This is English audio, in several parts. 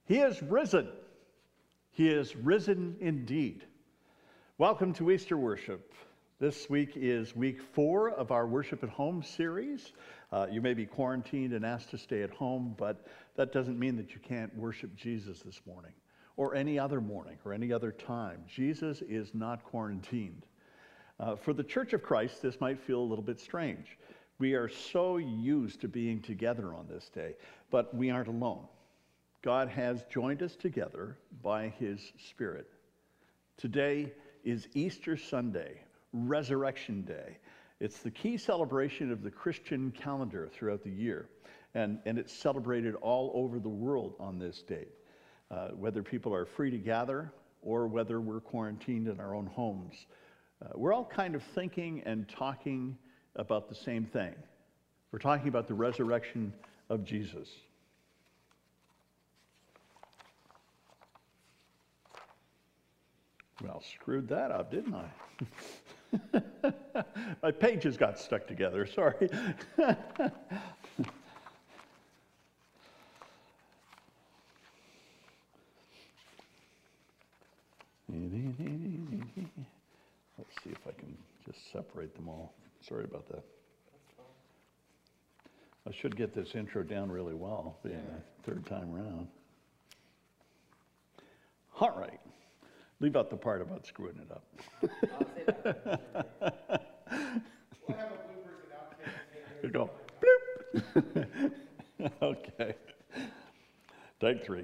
He is risen. He is risen indeed. Welcome to Easter worship. This week is week 4 of our Worship at Home series. You may be quarantined and asked to stay at home, but that doesn't mean that you can't worship Jesus this morning or any other morning or any other time. Jesus is not quarantined. For the Church of Christ, this might feel a little bit strange. We are so used to being together on this day, but we aren't alone. God has joined us together by his Spirit. Today is Easter Sunday, Resurrection Day. It's the key celebration of the Christian calendar throughout the year, and it's celebrated all over the world on this date, whether people are free to gather or whether we're quarantined in our own homes. We're all kind of thinking and talking about the same thing. We're talking about the resurrection of Jesus. Well, screwed that up, didn't I? My pages got stuck together, sorry. Let's see if I can just separate them all. Sorry about that. I should get this intro down really well, being the third time around. All right. Leave out the part about screwing it up. I'll say that. We'll have a bloopers and outtakes. You go, bloop. Okay. Take 3.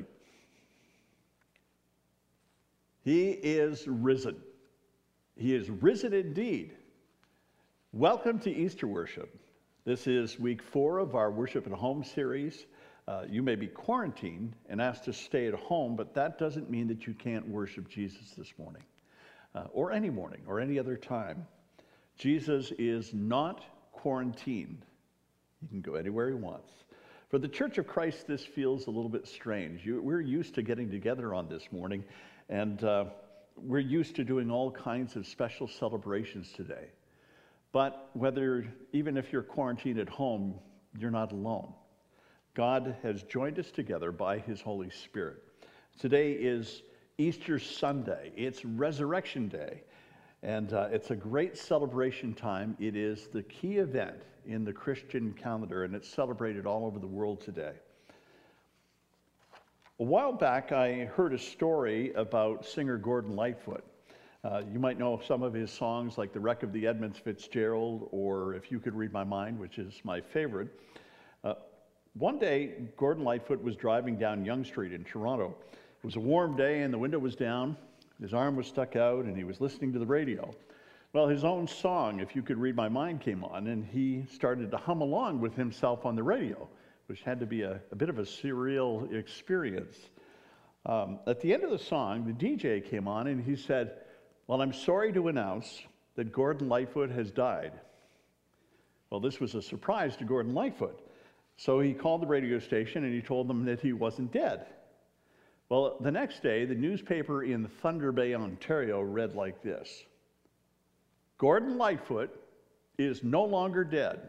He is risen. He is risen indeed. Welcome to Easter worship. This is week 4 of our Worship at Home series. You may be quarantined and asked to stay at home, but that doesn't mean that you can't worship Jesus this morning, or any morning, or any other time. Jesus is not quarantined. He can go anywhere he wants. For the Church of Christ, this feels a little bit strange. We're used to getting together on this morning, and we're used to doing all kinds of special celebrations today. But even if you're quarantined at home, you're not alone. God has joined us together by his Holy Spirit. Today is Easter Sunday. It's Resurrection Day. And it's a great celebration time. It is the key event in the Christian calendar, and it's celebrated all over the world today. A while back, I heard a story about singer Gordon Lightfoot. You might know some of his songs like The Wreck of the Edmund Fitzgerald or If You Could Read My Mind, which is my favorite. One day, Gordon Lightfoot was driving down Yonge Street in Toronto. It was a warm day and the window was down. His arm was stuck out and he was listening to the radio. Well, his own song, If You Could Read My Mind, came on and he started to hum along with himself on the radio, which had to be a bit of a surreal experience. At the end of the song, the DJ came on and he said, "Well, I'm sorry to announce that Gordon Lightfoot has died." Well, this was a surprise to Gordon Lightfoot. So he called the radio station and he told them that he wasn't dead. Well, the next day, the newspaper in Thunder Bay, Ontario read like this: "Gordon Lightfoot is no longer dead."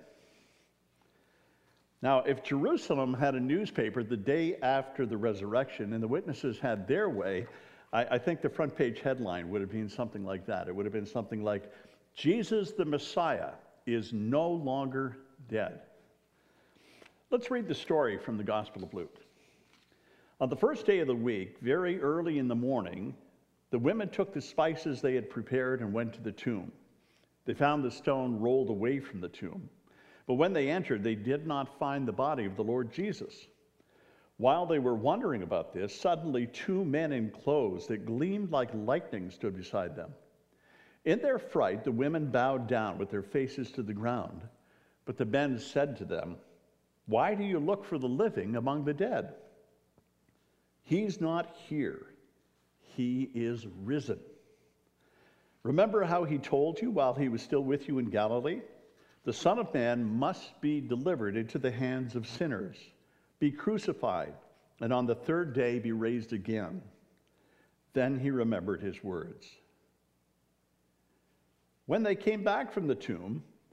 Now, if Jerusalem had a newspaper the day after the resurrection and the witnesses had their way, I think the front page headline would have been something like that. It would have been something like, "Jesus the Messiah is no longer dead." Let's read the story from the Gospel of Luke. On the first day of the week, very early in the morning, the women took the spices they had prepared and went to the tomb. They found the stone rolled away from the tomb. But when they entered, they did not find the body of the Lord Jesus. While they were wondering about this, suddenly 2 men in clothes that gleamed like lightning stood beside them. In their fright, the women bowed down with their faces to the ground. But the men said to them, "Why do you look for the living among the dead? He's not here. He is risen. Remember how he told you while he was still with you in Galilee? The Son of Man must be delivered into the hands of sinners, be crucified, and on the 3rd day be raised again." Then he remembered his words. When they came back from the tomb,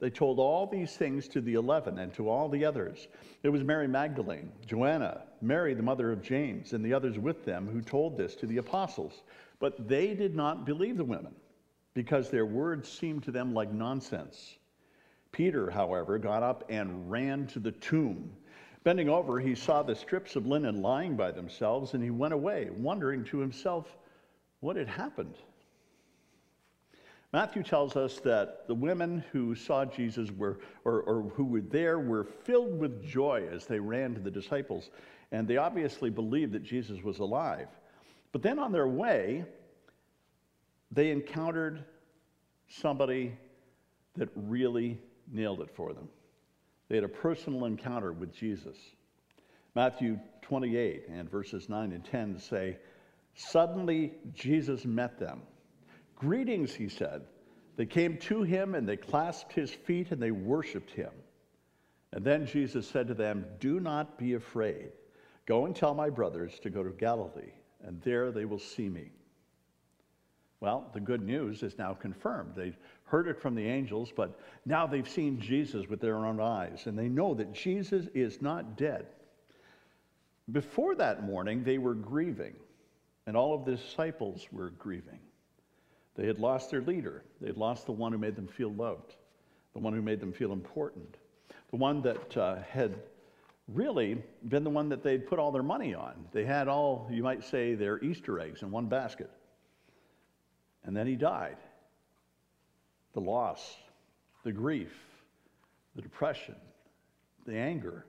They told all these things to the 11 and to all the others. It was Mary Magdalene, Joanna, Mary the mother of James, and the others with them who told this to the apostles. But they did not believe the women, because their words seemed to them like nonsense. Peter, however, got up and ran to the tomb. Bending over, he saw the strips of linen lying by themselves, and he went away, wondering to himself what had happened. Matthew tells us that the women who saw Jesus or who were there were filled with joy as they ran to the disciples, and they obviously believed that Jesus was alive. But then on their way, they encountered somebody that really nailed it for them. They had a personal encounter with Jesus. Matthew 28 and verses 9 and 10 say, "Suddenly Jesus met them. 'Greetings,' he said. They came to him and they clasped his feet and they worshiped him. And then Jesus said to them, 'Do not be afraid. Go and tell my brothers to go to Galilee, and there they will see me.'" Well, the good news is now confirmed. They heard it from the angels, but now they've seen Jesus with their own eyes, and they know that Jesus is not dead. Before that morning, they were grieving, and all of the disciples were grieving. They had lost their leader. They had lost the one who made them feel loved, the one who made them feel important, the one that had really been the one that they'd put all their money on. They had all, you might say, their Easter eggs in one basket. And then he died. The loss, the grief, the depression, the anger.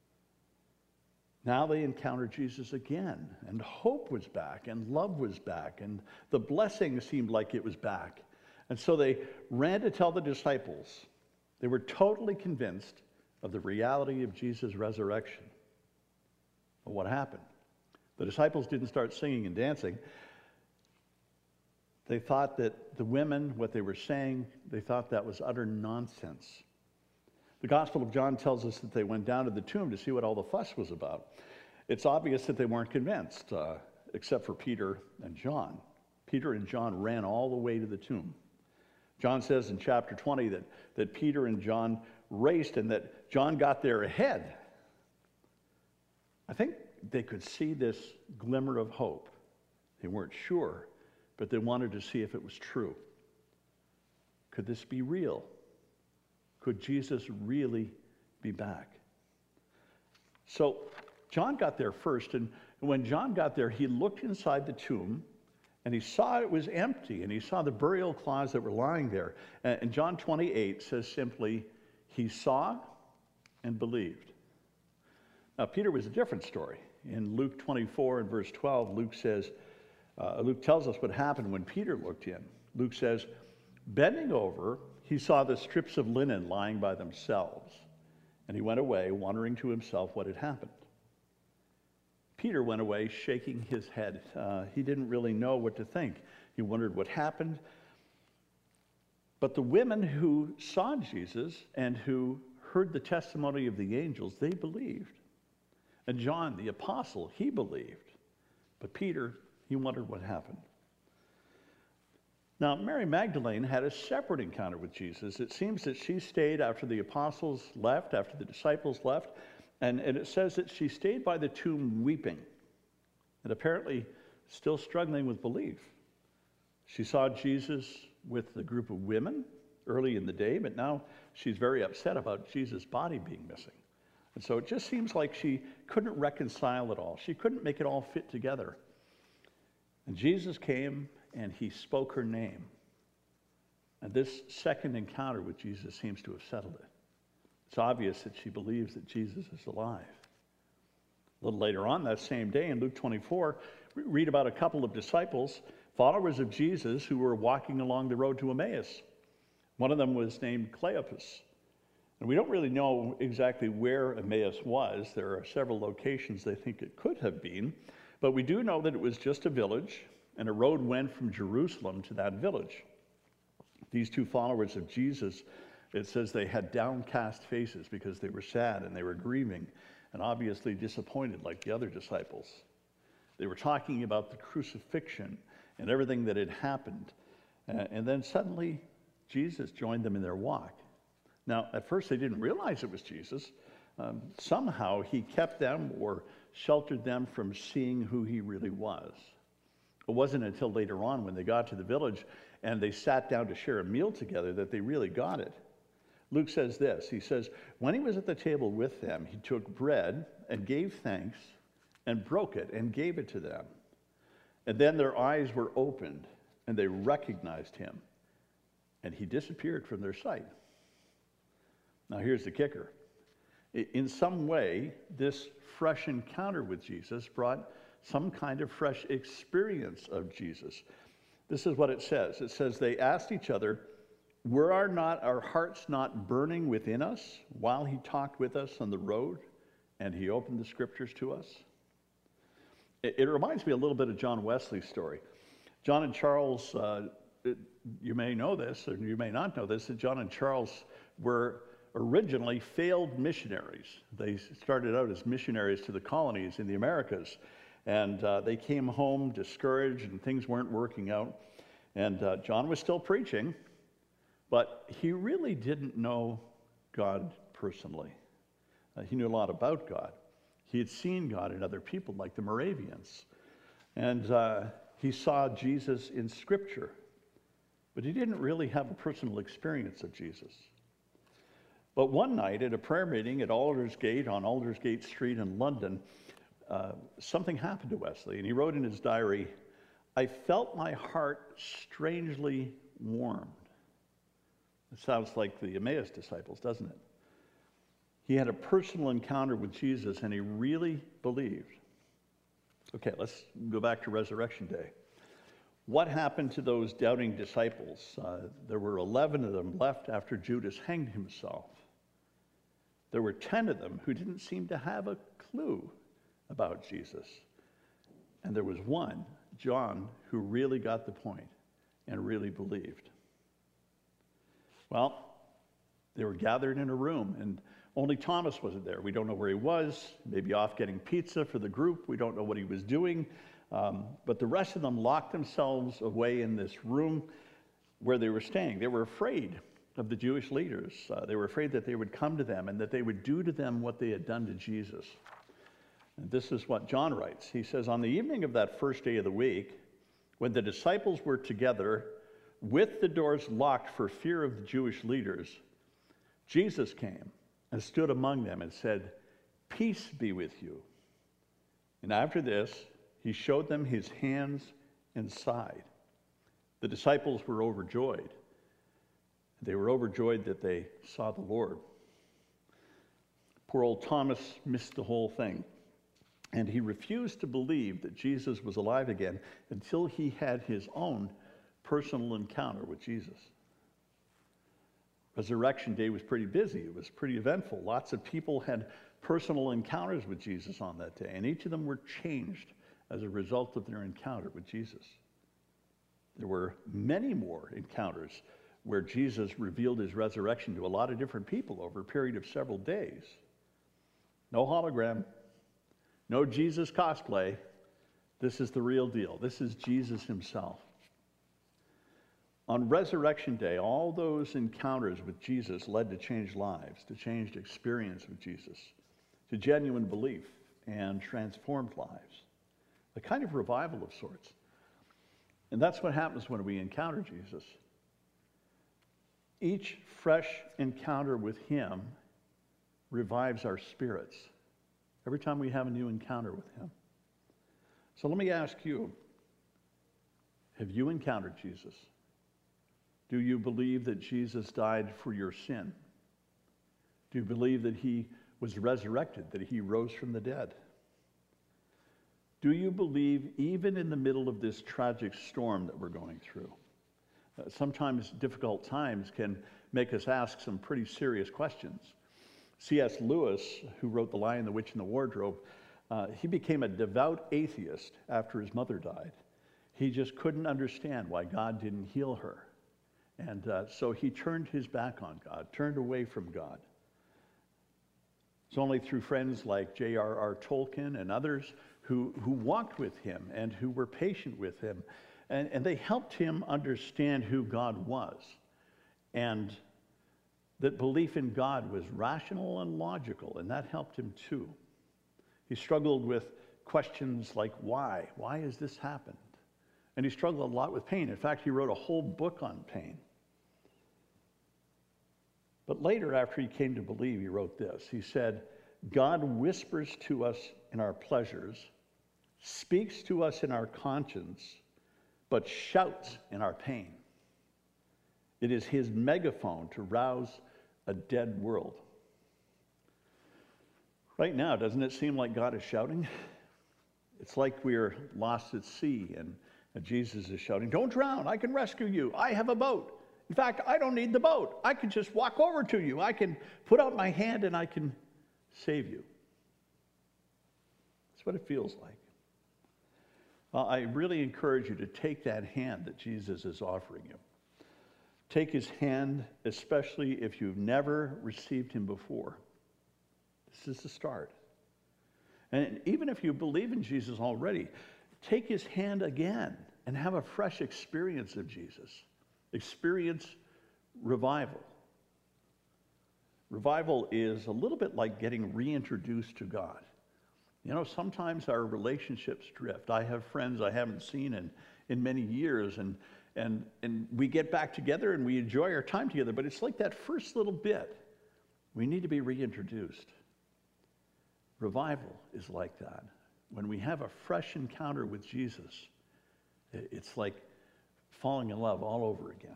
Now they encountered Jesus again, and hope was back, and love was back, and the blessing seemed like it was back. And so they ran to tell the disciples. They were totally convinced of the reality of Jesus' resurrection. But what happened? The disciples didn't start singing and dancing. They thought that the women, what they were saying, they thought that was utter nonsense. The Gospel of John tells us that they went down to the tomb to see what all the fuss was about. It's obvious that they weren't convinced, except for Peter and John. Peter and John ran all the way to the tomb. John says in chapter 20 that Peter and John raced and that John got there ahead. I think they could see this glimmer of hope. They weren't sure, but they wanted to see if it was true. Could this be real? Could Jesus really be back? So John got there first, and when John got there, he looked inside the tomb, and he saw it was empty, and he saw the burial cloths that were lying there. And John 28 says simply, he saw and believed. Now, Peter was a different story. In Luke 24 and verse 12, Luke tells us what happened when Peter looked in. Luke says, bending over, he saw the strips of linen lying by themselves, and he went away, wondering to himself what had happened. Peter went away shaking his head. He didn't really know what to think. He wondered what happened. But the women who saw Jesus and who heard the testimony of the angels, they believed. And John, the apostle, he believed. But Peter, he wondered what happened. Now, Mary Magdalene had a separate encounter with Jesus. It seems that she stayed after the apostles left, after the disciples left, and it says that she stayed by the tomb weeping and apparently still struggling with belief. She saw Jesus with a group of women early in the day, but now she's very upset about Jesus' body being missing. And so it just seems like she couldn't reconcile it all. She couldn't make it all fit together. And Jesus came and he spoke her name. And this second encounter with Jesus seems to have settled it. It's obvious that she believes that Jesus is alive. A little later on that same day in Luke 24, we read about a couple of disciples, followers of Jesus, who were walking along the road to Emmaus. One of them was named Cleopas. And we don't really know exactly where Emmaus was. There are several locations they think it could have been. But we do know that it was just a village, and a road went from Jerusalem to that village. These two followers of Jesus, it says they had downcast faces because they were sad and they were grieving and obviously disappointed like the other disciples. They were talking about the crucifixion and everything that had happened. And then suddenly, Jesus joined them in their walk. Now, at first they didn't realize it was Jesus. Somehow he kept them or sheltered them from seeing who he really was. It wasn't until later on when they got to the village and they sat down to share a meal together that they really got it. Luke says this, he says, when he was at the table with them, he took bread and gave thanks and broke it and gave it to them. And then their eyes were opened and they recognized him, and he disappeared from their sight. Now here's the kicker. In some way, this fresh encounter with Jesus brought some kind of fresh experience of Jesus. This is what it says. It says, they asked each other, were our hearts not burning within us while he talked with us on the road and he opened the scriptures to us? It reminds me a little bit of John Wesley's story. John and Charles, you may know this or you may not know this, that John and Charles were originally failed missionaries. They started out as missionaries to the colonies in the Americas, and they came home discouraged and things weren't working out. And John was still preaching, but he really didn't know God personally. He knew a lot about God. He had seen God in other people like the Moravians, and he saw Jesus in Scripture, but he didn't really have a personal experience of Jesus. But one night at a prayer meeting at Aldersgate on Aldersgate Street in London, something happened to Wesley, and he wrote in his diary, I felt my heart strangely warmed. It sounds like the Emmaus disciples, doesn't it? He had a personal encounter with Jesus, and he really believed. Okay, let's go back to Resurrection Day. What happened to those doubting disciples? There were 11 of them left after Judas hanged himself. There were 10 of them who didn't seem to have a clue about Jesus. And there was one, John, who really got the point and really believed. Well, they were gathered in a room, and only Thomas wasn't there. We don't know where he was, maybe off getting pizza for the group. We don't know what he was doing. But the rest of them locked themselves away in this room where they were staying. They were afraid of the Jewish leaders. They were afraid that they would come to them and that they would do to them what they had done to Jesus. And this is what John writes. He says, on the evening of that first day of the week, when the disciples were together with the doors locked for fear of the Jewish leaders, Jesus came and stood among them and said, peace be with you. And after this, he showed them his hands and side. The disciples were overjoyed. They were overjoyed that they saw the Lord. Poor old Thomas missed the whole thing. And he refused to believe that Jesus was alive again until he had his own personal encounter with Jesus. Resurrection Day was pretty busy. It was pretty eventful. Lots of people had personal encounters with Jesus on that day, and each of them were changed as a result of their encounter with Jesus. There were many more encounters where Jesus revealed his resurrection to a lot of different people over a period of several days. No hologram, no Jesus cosplay. This is the real deal. This is Jesus himself. On Resurrection Day, all those encounters with Jesus led to changed lives, to changed experience with Jesus, to genuine belief and transformed lives. A kind of revival of sorts. And that's what happens when we encounter Jesus. Each fresh encounter with him revives our spirits every time we have a new encounter with him. So let me ask you, have you encountered Jesus? Do you believe that Jesus died for your sin? Do you believe that he was resurrected, that he rose from the dead? Do you believe even in the middle of this tragic storm that we're going through? Sometimes difficult times can make us ask some pretty serious questions. C.S. Lewis, who wrote The Lion, the Witch, and the Wardrobe, he became a devout atheist after his mother died. He just couldn't understand why God didn't heal her. And so he turned his back on God, turned away from God. It's only through friends like J.R.R. Tolkien and others who walked with him and who were patient with him. And they helped him understand who God was. And that belief in God was rational and logical, and that helped him too. He struggled with questions like why? Why has this happened? And he struggled a lot with pain. In fact, he wrote a whole book on pain. But later, after he came to believe, he wrote this. He said, God whispers to us in our pleasures, speaks to us in our conscience, but shouts in our pain. It is his megaphone to rouse a dead world. Right now, doesn't it seem like God is shouting? It's like we're lost at sea and Jesus is shouting, don't drown, I can rescue you, I have a boat. In fact, I don't need the boat. I can just walk over to you. I can put out my hand and I can save you. That's what it feels like. Well, I really encourage you to take that hand that Jesus is offering you. Take his hand, especially if you've never received him before. This is the start. And even if you believe in Jesus already, take his hand again and have a fresh experience of Jesus. Experience revival. Revival is a little bit like getting reintroduced to God. You know, sometimes our relationships drift. I have friends I haven't seen in many years, and we get back together and we enjoy our time together, but it's like that first little bit. We need to be reintroduced. Revival is like that. When we have a fresh encounter with Jesus, it's like falling in love all over again.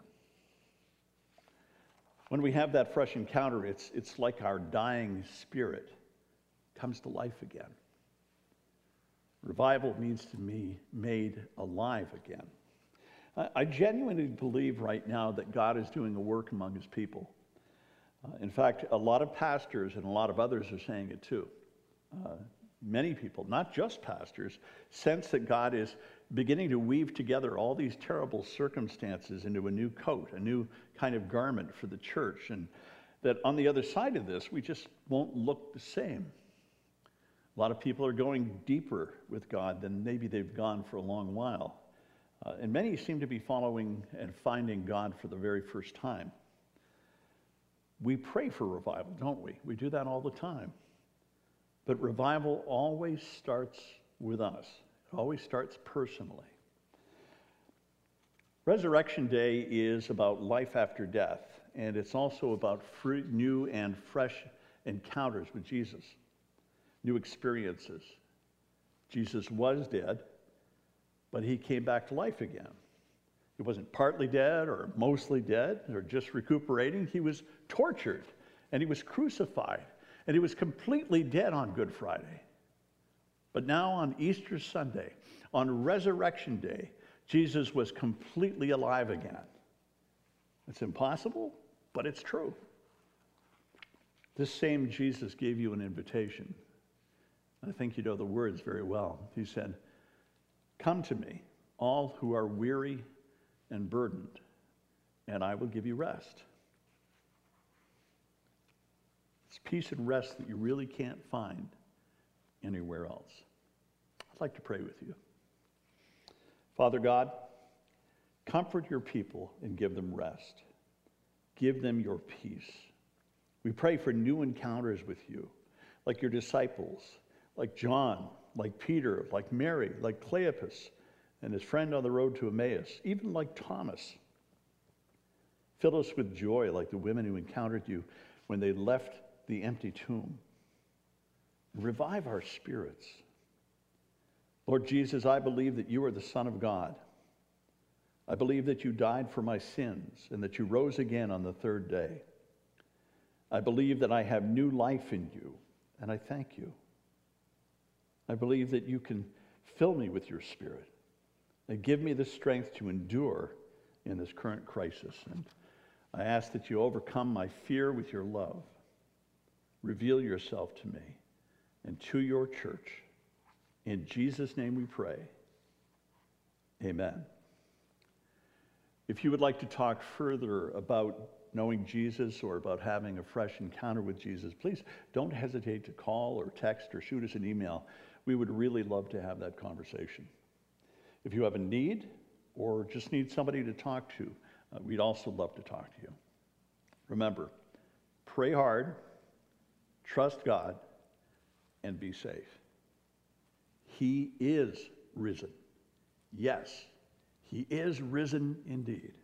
When we have that fresh encounter, it's like our dying spirit comes to life again. Revival means to me made alive again. I genuinely believe right now that God is doing a work among his people. In fact, a lot of pastors and a lot of others are saying it too. Many people, not just pastors, sense that God is beginning to weave together all these terrible circumstances into a new coat, a new kind of garment for the church, and that on the other side of this, we just won't look the same. A lot of people are going deeper with God than maybe they've gone for a long while. And many seem to be following and finding God for the very first time. We pray for revival, don't we? We do that all the time. But revival always starts with us. It always starts personally. Resurrection Day is about life after death, and it's also about new and fresh encounters with Jesus, new experiences. Jesus was dead, but he came back to life again. He wasn't partly dead or mostly dead or just recuperating. He was tortured, and he was crucified. And he was completely dead on Good Friday. But now on Easter Sunday, on Resurrection Day, Jesus was completely alive again. It's impossible, but it's true. This same Jesus gave you an invitation. I think you know the words very well. He said, come to me, all who are weary and burdened, and I will give you rest. It's peace and rest that you really can't find anywhere else. I'd like to pray with you. Father God, comfort your people and give them rest. Give them your peace. We pray for new encounters with you, like your disciples, like John, like Peter, like Mary, like Cleopas, and his friend on the road to Emmaus, even like Thomas. Fill us with joy like the women who encountered you when they left the empty tomb. Revive our spirits. Lord Jesus, I believe that you are the Son of God. I believe that you died for my sins and that you rose again on the third day. I believe that I have new life in you, and I thank you. I believe that you can fill me with your Spirit and give me the strength to endure in this current crisis. And I ask that you overcome my fear with your love. Reveal yourself to me and to your church. In Jesus' name we pray. Amen. If you would like to talk further about knowing Jesus or about having a fresh encounter with Jesus, please don't hesitate to call or text or shoot us an email. We would really love to have that conversation. If you have a need or just need somebody to talk to, we'd also love to talk to you. Remember, pray hard, trust God, and be safe. He is risen. Yes, he is risen indeed.